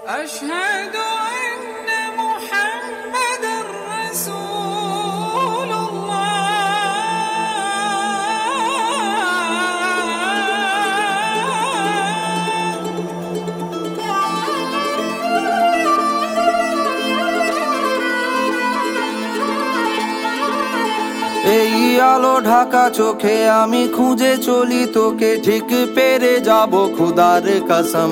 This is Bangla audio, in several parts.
أشهد أن محمد رسول এই আলো ঢাকা চোখে আমি খুঁজে চলি তোকে, ঠিক পেরে যাব খুদার কসম।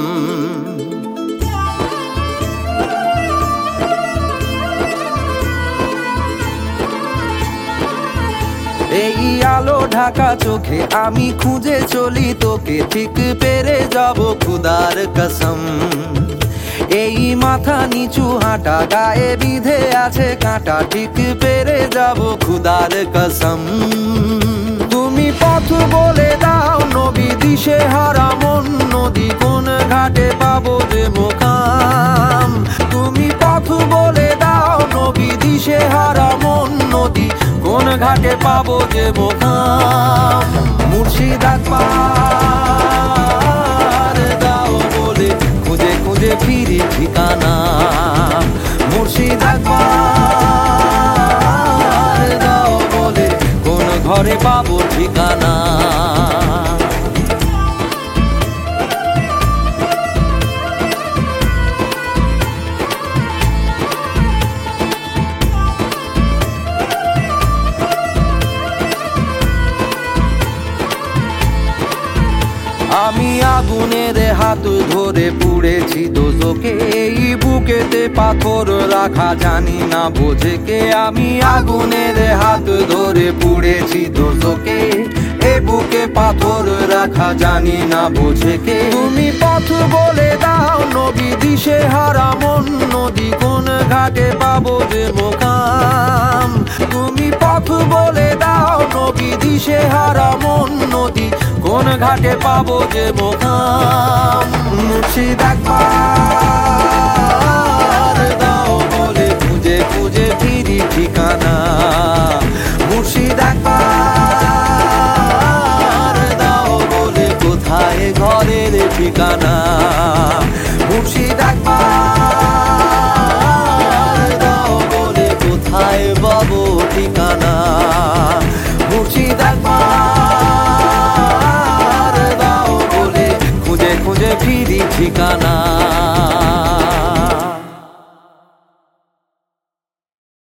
এই আলো ঢাকা চোখে আমি খুঁজে চলি তোকে, ঠিক পেরে যাব খুদার কসম। এই মাথা নিচু হাঁটা, গায়ে বিধে আছে কাঁটা, ঠিক পেরে যাব খুদার কসম। তুমি পথ বলে দাও নবী, দিশে হারা মন নদী, কোন ঘাটে পাবো যে মোকাম। তুমি পথ বলে দাও নবী, দিশে হারা মন নদী, কোন ঘাটে পাবো যে মোকাম। মুর্শিদ আকবার দাও বলে খুঁজে খুঁজে ফিরি ঠিকানা। মুর্শিদ আকবার দাও বলে কোন ঘরে পাবো ঠিকানা। আমি আগুনের হাত ধরে পুড়েছি দোজকে, এই বুকেতে পাথর রাখা জানি না বোঝে কে। আমি আগুনের হাত ধরে পুড়েছি দোজকে, এ বুকে পাথর রাখা জানি না বোঝে কে। তুমি পথ বলে দাও নবী, দিশে হারা মন নদী, কোন ঘাটে পাবো যে মোকাম। তুমি পথ বলে দাও নবী, দিশে হারা মন নদী, কোন ঘাটে পাবো যে মোকাম। মুর্শিদ আকবার দাও বলে খুঁজে খুঁজে ফিরি ঠিকানা।